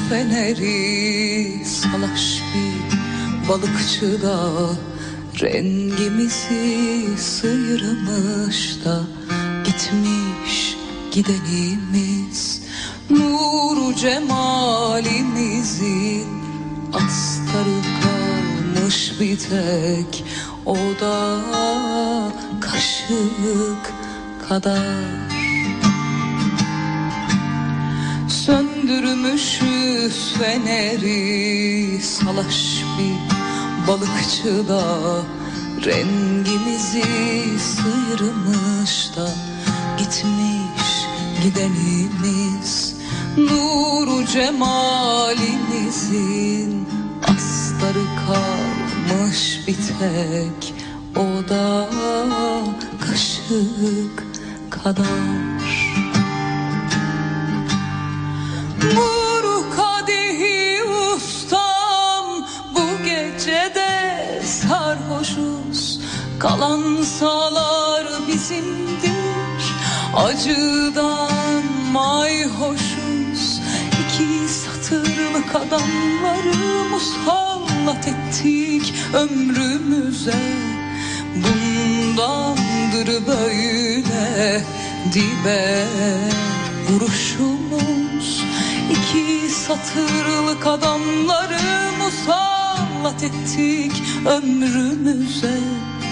feneri salaş bir balıkçı da rengimizi sıyırmış da gitmiş gidenimiz. Nuru cemalimizin astarı kalmış bir tek, o da kaşık kadar. Söndürmüşüz feneri salaş bir balıkçı da rengimizi sıyırmış da gitmiş gidenimiz. Nuru cemalimizin astarı kalmış bir tek, o da kaşık kadar. Vur kadehi ustam, bu gecede sarhoşuz, kalan sağlar bizimdir, acıdan mayhoşuz. İki satırlık adamları musallat ettik ömrümüze, bundandır böyle dibe vuruşumuz. İki satırlık adamları musallat ettik ömrümüze,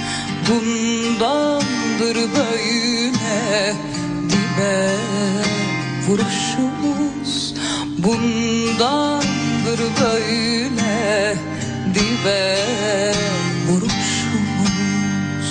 bundandır böyle dibe vuruşumuz. Bundandır böyle dibe vuruşumuz.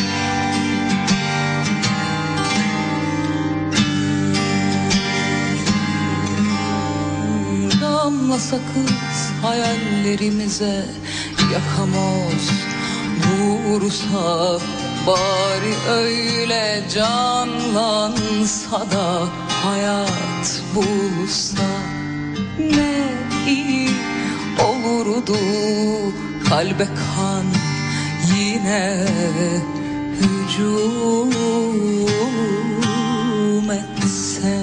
Damla sakız hayallerimize yakamoz vursa, bari öyle canlansa da hayat bulsa ne iyi olurdu. Kalbe kan yine hücum etse.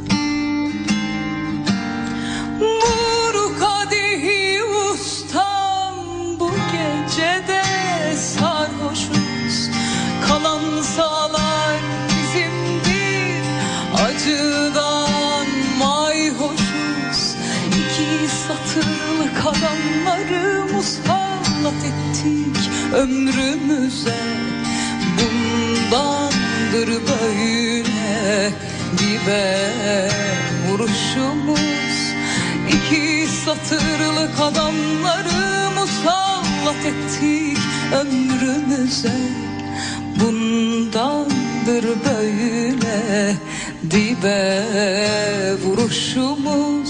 Vur kadehi ustam, bu gecede sarhoşuz, kalan sağlar bizimdir, acıdan mayhoşuz. İki satırlık adamları musallat ettik ömrümüze, bundandır böyle dibe vuruşumuz. İki satırlık adamları musallat ettik ömrümüze, bundandır böyle dibe vuruşumuz.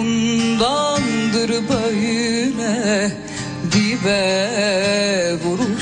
Bundandır böyle dibe vuruşumuz.